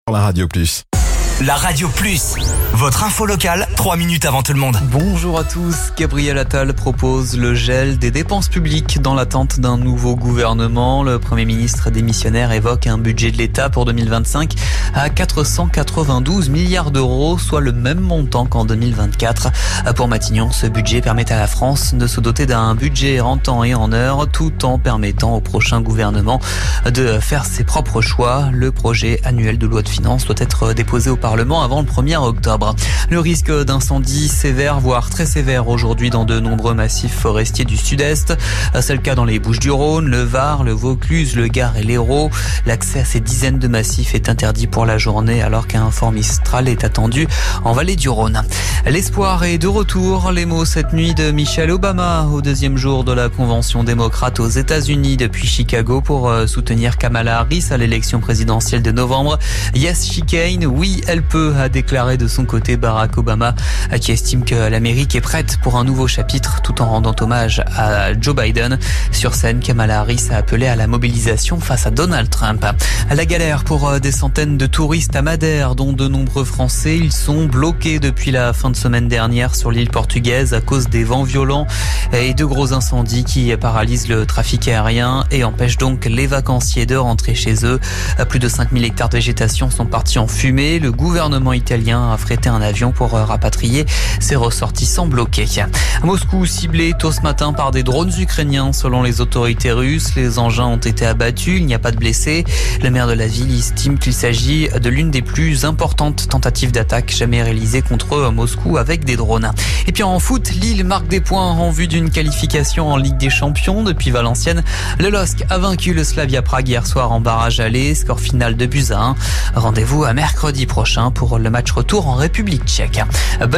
La Radio Plus. La Radio Plus, votre info locale, 3 minutes avant tout le monde. Bonjour à tous. Gabriel Attal propose le gel des dépenses publiques dans l'attente d'un nouveau gouvernement. Le Premier ministre démissionnaire évoque un budget de l'État pour 2025 à 492 milliards d'euros, soit le même montant qu'en 2024. Pour Matignon, ce budget permet à la France de se doter d'un budget en temps et en heure, tout en permettant au prochain gouvernement de faire ses propres choix. Le projet annuel de loi de finances doit être déposé au Parlement avant le 1er octobre. Le risque d'incendie sévère, voire très sévère aujourd'hui dans de nombreux massifs forestiers du sud-est. C'est le cas dans les Bouches-du-Rhône, le Var, le Vaucluse, le Gard et l'Hérault. L'accès à ces dizaines de massifs est interdit pour la journée alors qu'un fort Mistral est attendu en vallée du Rhône. L'espoir est de retour. Les mots cette nuit de Michelle Obama au deuxième jour de la convention démocrate aux États-Unis depuis Chicago pour soutenir Kamala Harris à l'élection présidentielle de novembre. Yes, she can. Oui, elle peut, a déclaré de son côté Barack Obama, qui estime que l'Amérique est prête pour un nouveau chapitre tout en rendant hommage à Joe Biden. Sur scène, Kamala Harris a appelé à la mobilisation face à Donald Trump. La galère pour des centaines de touristes à Madère, dont de nombreux Français. Ils sont bloqués depuis la fin de semaine dernière sur l'île portugaise à cause des vents violents et de gros incendies qui paralysent le trafic aérien et empêchent donc les vacanciers de rentrer chez eux. Plus de 5000 hectares de végétation sont partis en fumée. Le gouvernement italien a frété un avion pour rapatrier ses ressortissants bloqués. Moscou ciblé tôt ce matin par des drones ukrainiens selon les autorités russes. Les engins ont été abattus, il n'y a pas de blessés. Le maire de la ville estime qu'il s'agit de l'une des plus importantes tentatives d'attaque jamais réalisées contre Moscou avec des drones. Et puis en foot, Lille marque des points en vue d'une qualification en Ligue des Champions. Depuis Valenciennes, le LOSC a vaincu le Slavia Prague hier soir en barrage aller, score final 2-1. Rendez-vous à mercredi prochain pour le match retour en République tchèque.